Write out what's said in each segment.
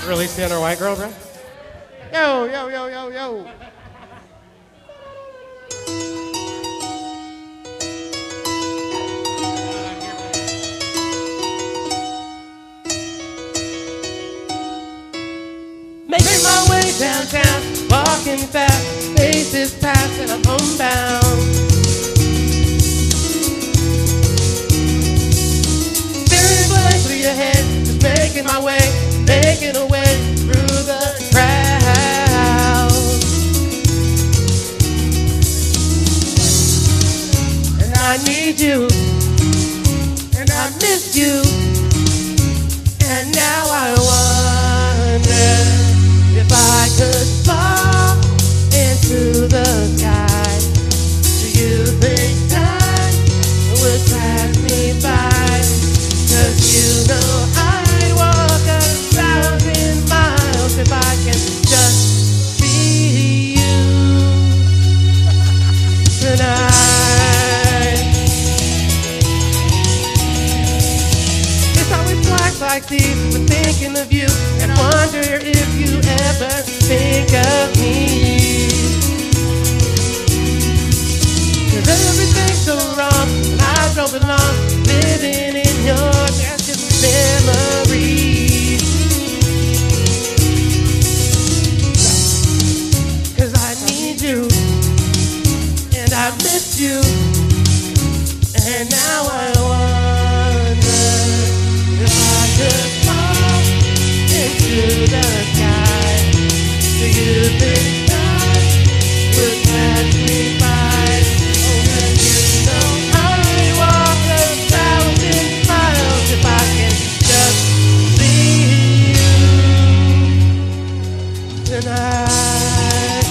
Really stand our white girl, bro? Yo, yo, yo, yo, yo. Making my way downtown, walking fast, faces past and I'm homebound. Staring blankly ahead, just making my way, making a way through the crowd. And I need you, and I miss you, and now I wonder if I could fall into the sky. Do you think time would pass me by? 'Cause you know I'd walk 1,000 miles if I can just see you tonight. It's always flags like these when thinking of you, and wonder if you ever think of me. 'Cause everything's so wrong, and I don't belong, living in your just memories. 'Cause I need you, and I miss you, and now I wonder if I could fall into the sky. Do you think time would pass me by? Oh, 'cause you know I'd walk 1,000 miles if I can just see you tonight.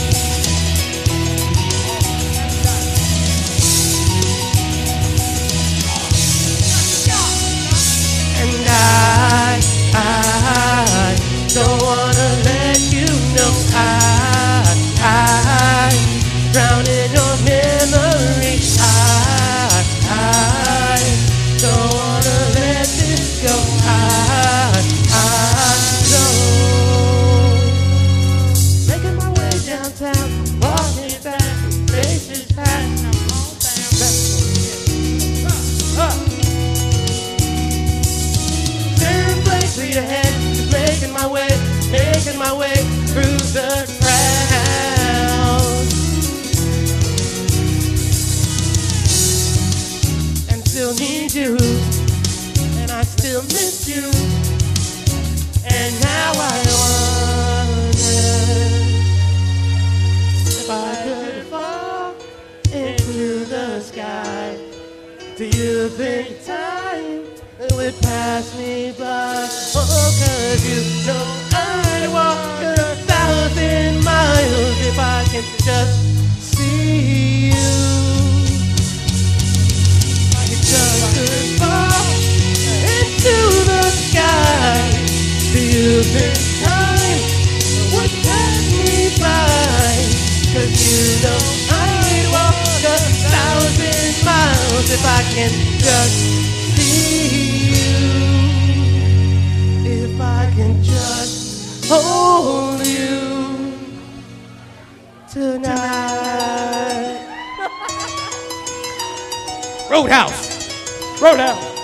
And I don't wanna let you know I drown in your memory. I don't wanna let this go. I don't. Making my way downtown, walking fast, faces past. Staring blankly ahead, just making my way through the crowd. And still need you, and I still miss you, and now I wonder if I could fall into the sky. Do you think time would pass me by? Oh, 'cause you know I'd walk 1,000 miles if I can just see you. I could just fall into the sky. Do you think time would pass me by? 'Cause you know I'd walk 1,000 miles if I can just see you. If I can just hold you tonight. Roadhouse. Roadhouse.